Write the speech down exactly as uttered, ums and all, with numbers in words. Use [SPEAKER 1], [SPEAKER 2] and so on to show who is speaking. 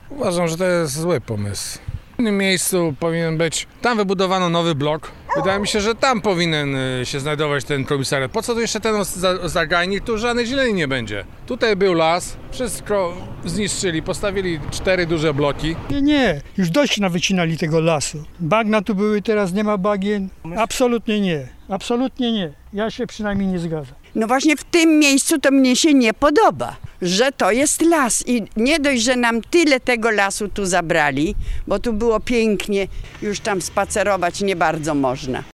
[SPEAKER 1] Uważam, że to jest zły pomysł. W innym miejscu powinien być, tam wybudowano nowy blok. Wydaje mi się, że tam powinien się znajdować ten komisariat. Po co tu jeszcze ten zagajnik? Tu żadnej zieleni nie będzie. Tutaj był las, wszystko zniszczyli, postawili cztery duże bloki.
[SPEAKER 2] Nie, nie, już dość nawycinali tego lasu. Bagna tu były, teraz nie ma bagien. Absolutnie nie, absolutnie nie. Ja się przynajmniej nie zgadzam.
[SPEAKER 3] No właśnie w tym miejscu to mnie się nie podoba, że to jest las i nie dość, że nam tyle tego lasu tu zabrali, bo tu było pięknie, już tam spacerować nie bardzo można.